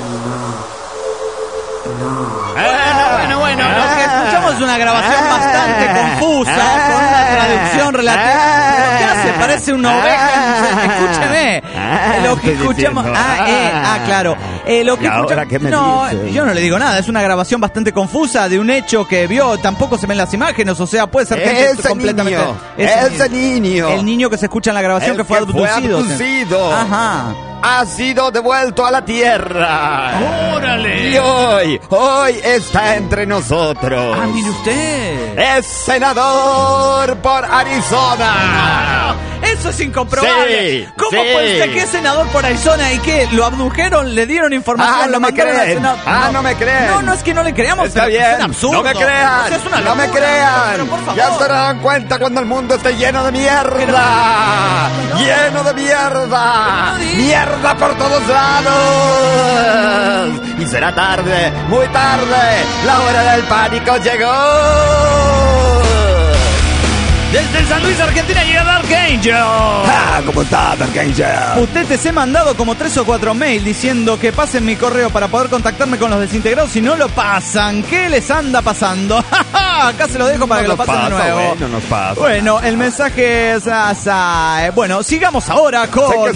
no. Bueno, lo que escuchamos es una grabación bastante confusa, con una traducción relativa. ¿Pero qué hace? Parece una oveja. Escúcheme. Lo que escuchamos. Claro. Lo que ahora qué me no, dice? yo no le digo nada. Es una grabación bastante confusa de un hecho que vio. Tampoco se ven las imágenes. O sea, puede ser gente completamente. Ese niño. El niño que se escucha en la grabación que fue abducido. Ajá. Ha sido devuelto a la tierra. ¡Órale! Y hoy está entre nosotros. Mire usted. Es senador por Arizona. Eso es incomprobable. Sí, ¿Cómo sí. puede ser que es senador por Arizona y que lo abdujeron, le dieron información, no me creen. No me creen. No es que no le creamos. Está pero bien. Es un absurdo. No me crean. O sea, es una no me locura. crean. Pero, por favor. Ya se darán cuenta cuando el mundo esté lleno de mierda. Lleno de mierda. Mierda por todos lados. Y será tarde, muy tarde. La hora del pánico llegó. Desde San Luis, Argentina, llega Dark Angel. ¿Cómo está, Dark Angel? Usted te he mandado como 3 o 4 mails diciendo que pasen mi correo para poder contactarme con los desintegrados. Si no lo pasan, ¿qué les anda pasando? Acá se lo dejo para que lo pasen de nuevo. No nos pasa. Bueno, el mensaje es... bueno, sigamos ahora con...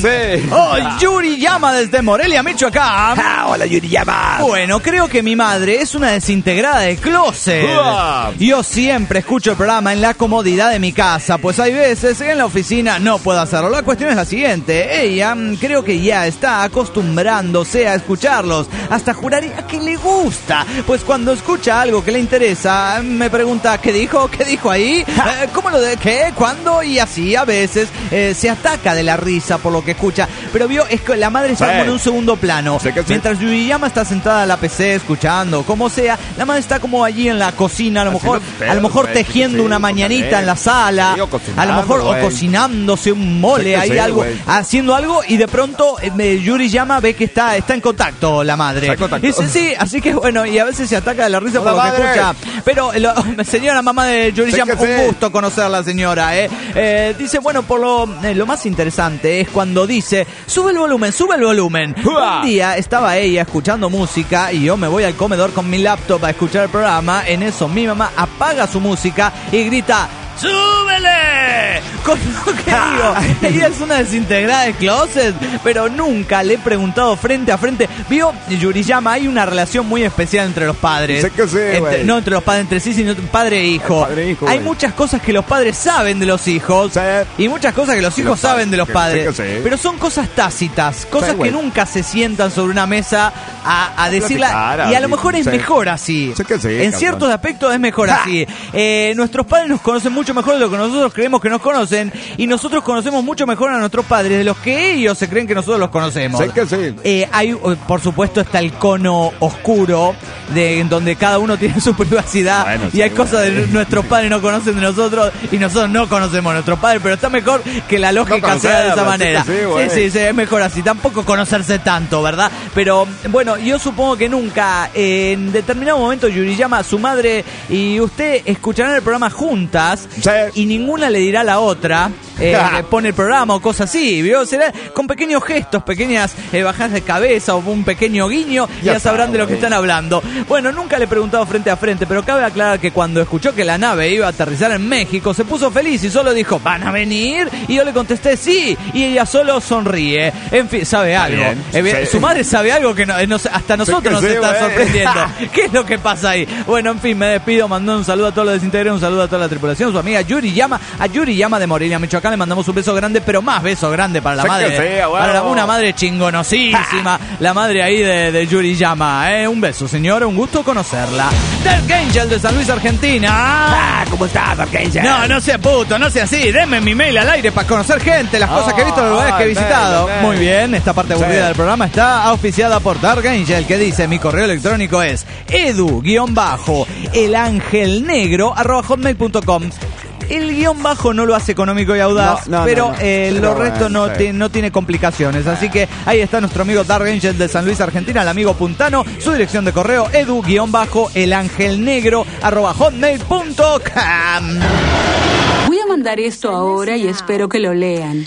Yuri llama desde Morelia, Michoacán. Hola, Yuri llama. Bueno, creo que mi madre es una desintegrada de closet. Yo siempre escucho el programa en la comodidad de mi casa, pues hay veces en la oficina no puedo hacerlo. La cuestión es la siguiente: ella creo que ya está acostumbrándose a escucharlos, hasta juraría que le gusta, pues cuando escucha algo que le interesa me pregunta ¿qué dijo ahí? ¿Cómo lo de qué? ¿Cuándo? Y así a veces se ataca de la risa por lo que escucha, pero vio, es que la madre está como en un segundo plano. Mientras Yuriyama está sentada en la PC escuchando, como sea, la madre está como allí en la cocina, a lo mejor tejiendo una mañanita en la sala, a lo mejor o cocinándose un mole, hay algo, haciendo algo, y de pronto Yuriyama ve que está en contacto la madre. Dice sí, así que bueno, y a veces se ataca de la risa por lo que escucha. Pero señora mamá de Yuriyama, un gusto conocerla, señora. Dice, bueno, por lo más interesante es cuando dice sube el volumen. Un día estaba ella escuchando música y yo me voy al comedor con mi laptop a escuchar el programa. En eso mi mamá apaga su música y grita ¡súbele! Con lo que digo, ella es una desintegrada de closet, pero nunca le he preguntado frente a frente. Vio, Yuriyama, hay una relación muy especial entre los padres. Sé que sí, no entre los padres entre sí, sino padre e hijo. Hay muchas cosas que los padres saben de los hijos y muchas cosas que los hijos saben de los padres. Pero son cosas tácitas, cosas que nunca se sientan sobre una mesa a decirla. Y a lo mejor es mejor así. En ciertos aspectos es mejor así. Nuestros padres nos conocen mucho mejor de lo que nosotros creemos que nos conocen, y nosotros conocemos mucho mejor a nuestros padres de los que ellos se creen que nosotros los conocemos. Hay, por supuesto, está el cono oscuro en donde cada uno tiene su privacidad, y hay cosas de nuestros padres no conocen de nosotros y nosotros no conocemos a nuestros padres, pero está mejor que la lógica sea de esa manera. Sí, es mejor así, tampoco conocerse tanto, ¿verdad? Pero bueno, yo supongo que nunca en determinado momento Yuriyama, su madre y usted escucharán el programa juntas y ninguna le dirá a la otra pone el programa o cosas así, ¿vio? Será con pequeños gestos, pequeñas bajadas de cabeza o un pequeño guiño, ya sabrán de lo que están hablando. Bueno, nunca le he preguntado frente a frente, pero cabe aclarar que cuando escuchó que la nave iba a aterrizar en México, se puso feliz y solo dijo, ¿van a venir? Y yo le contesté, sí, y ella solo sonríe. En fin, sabe algo. Su madre sabe algo que hasta nosotros nos está sorprendiendo. ¿Qué es lo que pasa ahí? Bueno, en fin, me despido, mandando un saludo a todos los desintegrantes, un saludo a toda la tripulación, su amiga Yuri Llama, a Yuri Llama de Morelia, Michoacán, le mandamos un beso grande, pero más beso grande para la madre, para una madre chingonosísima, la madre ahí de Yuri Llama, un beso, señora, un gusto conocerla. Dark Angel de San Luis, Argentina. ¿Cómo estás, Dark Angel? No sea puto, no sea así, denme mi mail al aire para conocer gente, las cosas que he visto, los lugares que he visitado. Muy bien, esta parte aburrida del programa está auspiciada por Dark Angel, que dice, mi correo electrónico es edu-elangelnegro@hotmail.com. El guión bajo no lo hace económico y audaz, pero lo resto no tiene complicaciones. Así que ahí está nuestro amigo Dark Angel de San Luis, Argentina, el amigo puntano. Su dirección de correo edu-elangelnegro@hotmail.com. Voy a mandar esto ahora y espero que lo lean.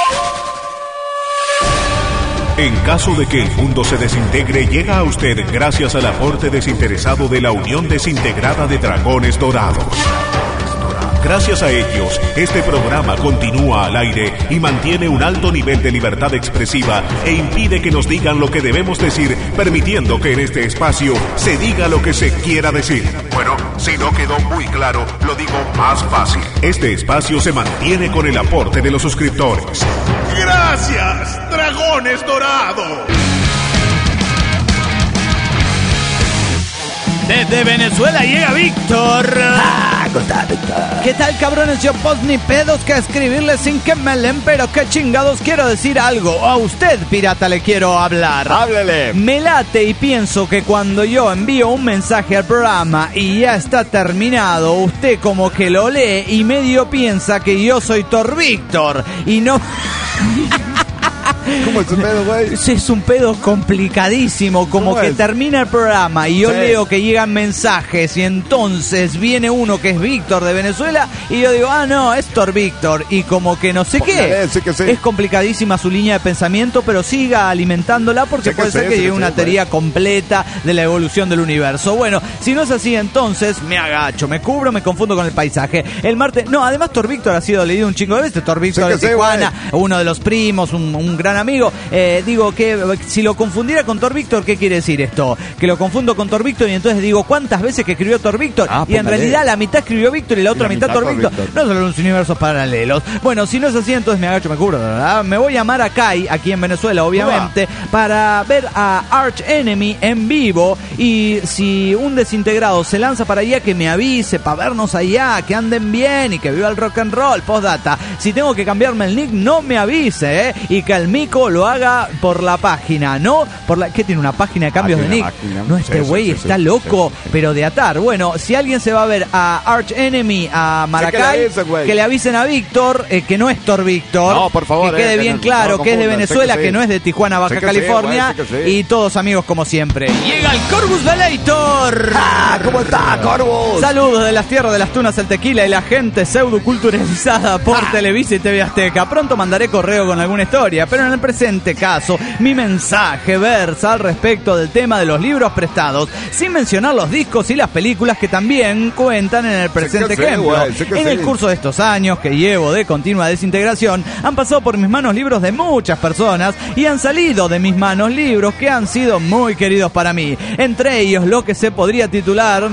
En caso de que el mundo se desintegre, llega a usted gracias al aporte desinteresado de la Unión Desintegrada de Dragones Dorados. Gracias a ellos, este programa continúa al aire y mantiene un alto nivel de libertad expresiva e impide que nos digan lo que debemos decir, permitiendo que en este espacio se diga lo que se quiera decir. Bueno, si no quedó muy claro, lo digo más fácil. Este espacio se mantiene con el aporte de los suscriptores. ¡Gracias, Dragones Dorados! Desde Venezuela llega Víctor. ¿Qué tal, cabrones? Yo pues ni pedos que escribirles sin que me leen, pero qué chingados quiero decir algo. A usted, pirata, le quiero hablar. Háblele. Me late y pienso que cuando yo envío un mensaje al programa y ya está terminado, usted como que lo lee y medio piensa que yo soy Thor Víctor y no... ¿Cómo es un pedo, güey? Es un pedo complicadísimo, como que termina el programa y yo leo que llegan mensajes y entonces viene uno que es Víctor de Venezuela y yo digo, no, es Thor Víctor, y como que no sé qué. Es complicadísima su línea de pensamiento, pero siga alimentándola porque puede ser que llegue una teoría completa de la evolución del universo. Bueno, si no es así, entonces me agacho, me cubro, me confundo con el paisaje. El martes, además Thor Víctor ha sido leído un chingo de veces. Thor Víctor de Tijuana, uno de los primos, un gran amigo. Digo que si lo confundiera con Thor Víctor, ¿qué quiere decir esto? Que lo confundo con Thor Víctor y entonces digo, ¿cuántas veces que escribió Thor Víctor? Y en realidad la mitad escribió Víctor y la otra mitad Thor Víctor. No son los universos paralelos. Bueno, si no es así, entonces me agacho, me cubro, ¿verdad? Me voy a Maracay, aquí en Venezuela, obviamente, para ver a Arch Enemy en vivo, y si un desintegrado se lanza para allá, que me avise, para vernos allá, que anden bien y que viva el rock and roll. Postdata, si tengo que cambiarme el nick, no me avise, y que el mico lo haga por la página, ¿no? ¿Qué tiene una página de cambios de nick? No, este güey está loco, pero de atar. Bueno, si alguien se va a ver a Arch Enemy a Maracay, que le avisen a Víctor, que no es Thor Víctor. No, por favor. Que quede bien claro que es de Venezuela, que no es de Tijuana, Baja California. Y todos amigos como siempre. Llega el Corvus Velator. ¿Cómo está, Corvus? Saludos de las tierras de las tunas, el tequila y la gente pseudo-culturalizada por Televisa y TV Azteca. Pronto mandaré correo con alguna historia, pero en el presente caso, mi mensaje versa al respecto del tema de los libros prestados, sin mencionar los discos y las películas que también cuentan en el presente ejemplo. En el curso de estos años que llevo de continua desintegración, han pasado por mis manos libros de muchas personas y han salido de mis manos libros que han sido muy queridos para mí. Entre ellos, lo que se podría tildar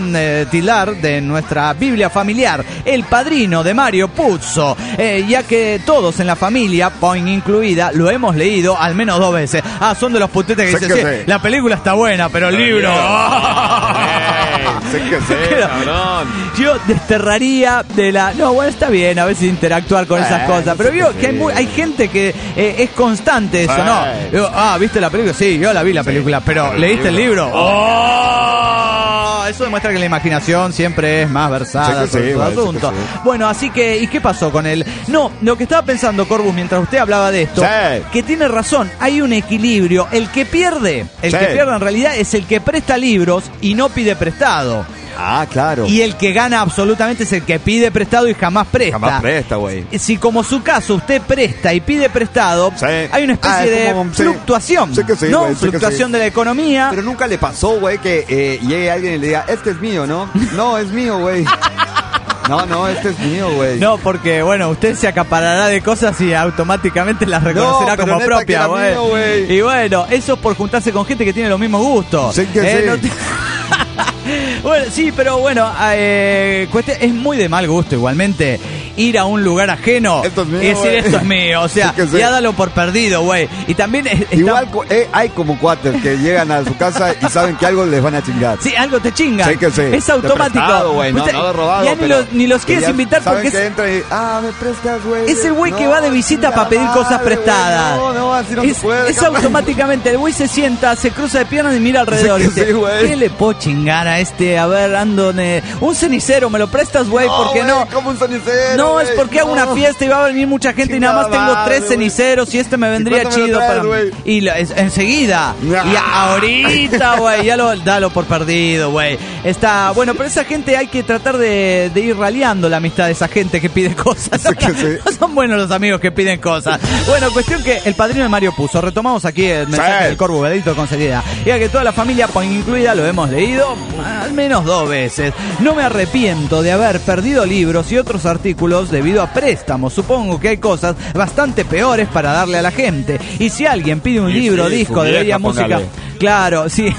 de nuestra Biblia familiar, El Padrino de Mario Puzo, ya que todos en la familia, Point incluida, lo hemos leído al menos 2 veces. Son de los putetes que dicen, sí, la película está buena, pero el libro... Yo desterraría de la... No, bueno, está bien a veces interactuar con esas cosas, pero veo que hay gente que es constante eso, ¿no? Digo, ¿viste la película? Sí, yo la vi la película, pero ¿leíste el libro? Eso demuestra que la imaginación siempre es más versada sobre su asunto. Bueno, así que, ¿y qué pasó con él? No, lo que estaba pensando, Corvus, mientras usted hablaba de esto, que tiene razón, hay un equilibrio. El que pierde en realidad es el que presta libros y no pide prestado. Ah, claro. Y el que gana absolutamente es el que pide prestado y jamás presta. Jamás presta, güey. Si como su caso usted presta y pide prestado, Sí. hay una especie de como, sí. fluctuación, Sé que sí, ¿no? güey, sé que Fluctuación sí. de la economía. Pero nunca le pasó, güey, que llegue alguien y le diga, este es mío, ¿no? No, es mío, güey. No, este es mío, güey. No, porque, bueno, usted se acaparará de cosas y automáticamente las reconocerá pero como neta propia, que era güey. mío, güey. Y bueno, eso es por juntarse con gente que tiene los mismos gustos. Sé que sí. No te- Bueno, sí, pero bueno, es muy de mal gusto igualmente ir a un lugar ajeno Esto es mío, y decir güey. esto es mío, o sea, Sí que sí. ya dalo por perdido, güey. Y también Igual hay como cuates que llegan a su casa y saben que algo les van a chingar. sí, algo te chinga. Sé que sí. Es automático. De prestado, güey, no, Usted- no de robado, ya pero ni los que quieres ya invitar saben porque que entra y, me prestas, güey. es el güey que No, va de visita para pedir cosas madre, prestadas. güey, no, así no es, se puede. es cabrón. automáticamente, el güey se sienta, se cruza de piernas y mira alrededor. Sí y que dice, sí, güey. ¿qué le puedo chingar a este? A ver, ando un cenicero, ¿me lo prestas, güey? ¿Por qué güey, no? como un cenicero, No, güey, es porque hago no. una fiesta y va a venir mucha gente y nada más tengo Chingada 3 madre, ceniceros y este me vendría cuánto me lo chido traes, para... güey? Y enseguida. Y ahorita, güey, dalo por perdido, güey. Está, bueno, pero esa gente hay que tratar de ir raleando la amistad de esa gente que pide cosas. Sí que sí. No son buenos los amigos que piden cosas. Bueno, cuestión que el padrino de Mario puso. Retomamos aquí el mensaje del Corvo Vedito con seriedad. Ya que toda la familia, pues incluida, lo hemos leído al menos 2 veces. No me arrepiento de haber perdido libros y otros artículos debido a préstamos. Supongo que hay cosas bastante peores para darle a la gente. Y si alguien pide un libro, sí, disco su de vieja, bella música... póngale. Claro, sí.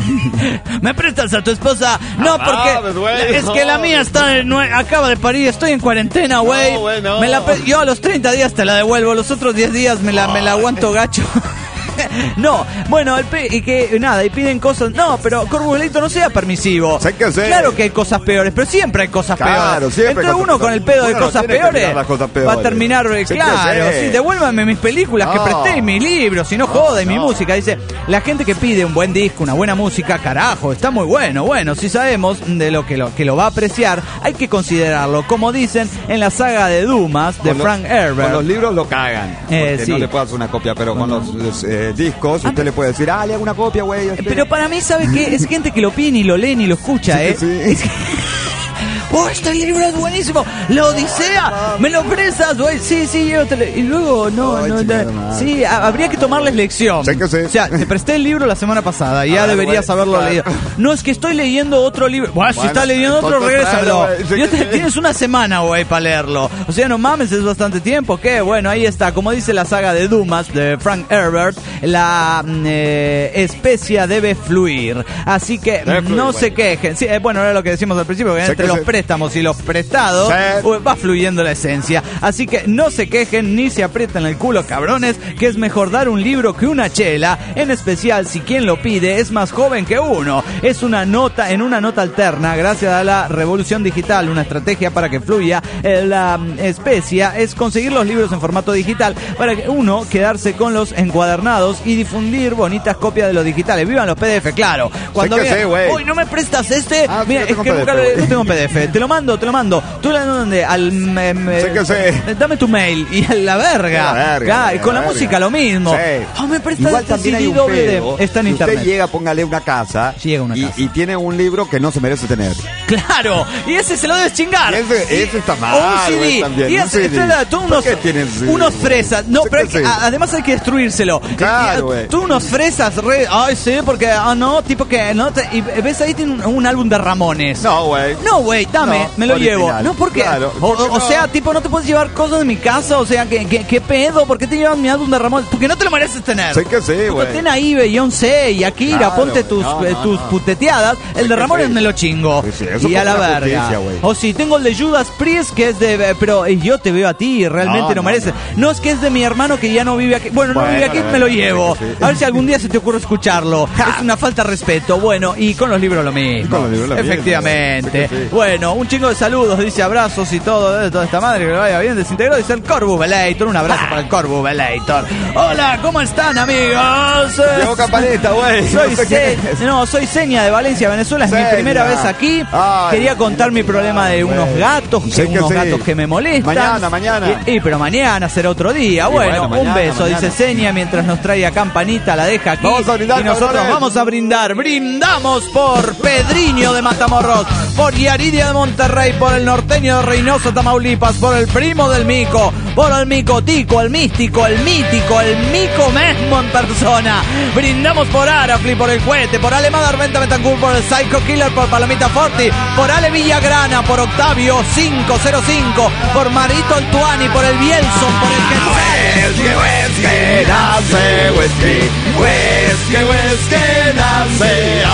¿Me prestas a tu esposa? No, porque güey, es que la mía está acaba de parir, estoy en cuarentena, güey. No, güey, no. Yo a los 30 días te la devuelvo, los otros 10 días me la aguanto gacho. No, bueno, y piden cosas. No, pero Corbuelito, no sea permisivo. Sé que sé. Claro que hay cosas peores, pero siempre hay cosas Claro, peores. siempre hay Entonces cosas uno con el pedo de uno no cosas tiene que peores mirar las cosas va peores. a terminar, Sé que claro, sé. sí, devuélvame mis películas que No. presté y mis libros, si no joda, y mi no. música. Dice, la gente que pide un buen disco, una buena música, carajo, está muy bueno. Bueno, si sabemos de lo que lo va a apreciar, hay que considerarlo. Como dicen en la saga de Dumas de Con Frank Herbert. Con los libros lo cagan. Porque sí. no le puedo hacer una copia, pero con los discos usted le puede decir, le hago una copia, güey. Pero para mí, ¿sabe qué? Es gente que lo pide y lo lee ni lo escucha, Sí, ¿eh? sí. Es que... ¡Oh, este libro es buenísimo! ¡La Odisea! ¡Me lo prestas, güey! Sí, yo te lo... Y luego, sí, habría que tomarles lección. Sé que sí. O sea, te presté el libro la semana pasada y ya deberías haberlo leído. No, es que estoy leyendo otro libro. Bueno, si estás leyendo otro, entonces regrésamelo. tráelo, güey. Sé que sí. Tienes una semana, güey, para leerlo. O sea, no mames, es bastante tiempo. ¿Qué? Bueno, ahí está. Como dice la saga de Dumas de Frank Herbert, la especia debe fluir. Así que no se quejen. Sí, bueno, era lo que decimos al principio, que entre los préstamos y los prestados va fluyendo la esencia. Así que no se quejen ni se aprieten el culo, cabrones, que es mejor dar un libro que una chela, en especial si quien lo pide es más joven que uno. Es una nota alterna, gracias a la revolución digital, una estrategia para que fluya la especia es conseguir los libros en formato digital para que uno quedarse con los encuadernados y difundir bonitas copias de los digitales. Vivan los PDF, claro. Cuando uy, ¿no me prestas este? Mira, es que nunca lo tengo en PDF. Te lo mando. ¿Tú la dónde? Dame tu mail y a la verga. Y con la música lo mismo. Me prestas igual este también CD hay un doble pedo. está en Si internet. usted llega, póngale una casa, y tiene un libro que no se merece tener. Claro, y ese se lo debes chingar. Ese está mal. O un CD. güey, también, Y un ese, CD. tú ¿Por qué tiene el CD? unos fresas. No, Sé pero que sí. además hay que destruírselo. Claro, güey. Tú unos fresas. Ay, sí, porque. No, tipo que. No, y ves ahí tiene un álbum de Ramones. No, güey. No, güey, dame, No, me lo original. llevo. No, porque. Claro, O sea, tipo, no te puedes llevar cosas de mi casa. O sea, ¿qué pedo? ¿Por qué te llevas mi álbum de Ramones? Porque no te lo mereces tener. Sé que sí, güey. Ten ahí Beyoncé y Akira, Claro, ponte tus puteteadas. El de Ramones me lo chingo. Sí, eso y a fue la una verga. justicia, güey. O si tengo el de Judas Priest, que es de. Pero yo te veo a ti y realmente no mereces. No, es que es de mi hermano que ya no vive aquí. Bueno, no vive aquí, me lo llevo. sí. A ver si algún día se te ocurre escucharlo. Es una falta de respeto. Bueno, y con los libros lo mismo. Con los libros lo mismo, efectivamente. sí que sí. Bueno, Bueno, un chingo de saludos, dice abrazos y todo, de toda esta madre, que le vaya bien. Desintegrado, dice el Corbu Velator. Un abrazo para el Corbu Velator. Hola, ¿cómo están, amigos? Llegó Campanita, güey. Soy Seña de Valencia, Venezuela. Es mi primera vez aquí. Quería contar mi problema de unos gatos, gatos que me molestan. Mañana. Pero mañana será otro día. Bueno, un beso, dice Seña, mientras nos trae a Campanita, la deja aquí. Vamos a brindar, y nosotros vamos a brindar. Brindamos por Pedriño de Matamoros, por Yaridia de Monterrey, por el norteño de Reynosa, Tamaulipas, por el primo del Mico, por el Micotico, el místico, el mítico, el Mico mismo en persona. Brindamos por Arafli, por el Cohete, por Alemán Armenta Betancourt, por el Psycho Killer, por Palomita Forti, por Ale Villagrana, por Octavio 505, por Marito Altuani, por el Bielson, por el Whisky, nace whisky, whisky, whisky, nace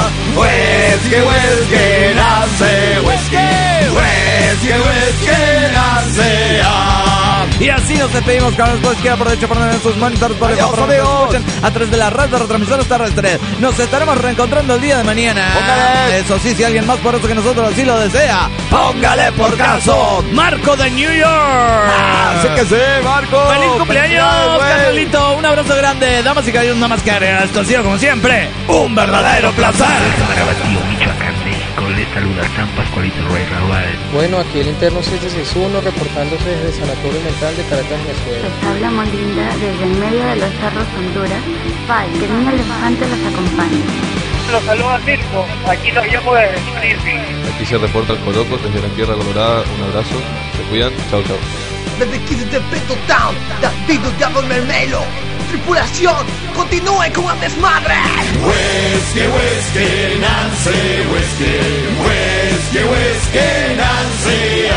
whisky, nace whisky, whisky, nace. Y así nos despedimos, cabrones. Pues quiera por derecho, por en sus monitores, por el escuchen a través de la red de retransmisoras terrestres. Nos estaremos reencontrando el día de mañana. Póngale. Eso sí, si alguien más por eso que nosotros así lo desea, póngale por caso. Marco de New York. Así que sí, Marco. ¡Feliz cumpleaños, Carlito! Un abrazo grande. Damas y caballeros, nada más que agregar. Esto ha sido, como siempre, un verdadero placer. Les saluda San Pascualito Rey Raúl. Bueno, aquí el interno 761 reportándose desde el Sanatorio Mental de Caracas, Venezuela. Les habla Molinda desde en medio de los cerros Honduras. Pai, que el niño elefante los acompañe. Los saluda Circo, aquí nos llamo de Frisbee. Aquí se reporta el Coloco desde la Tierra Colorada. Un abrazo, se cuidan, chau chau. Desde Kids de Peto Town, David de Mermelo. Tripulación, continúe con el desmadre. Whisky, whisky, Nancy, whisky, whisky, whisky, Nancy.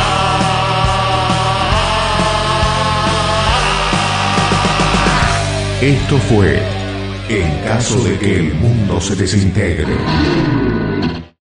Esto fue En caso de que el mundo se desintegre.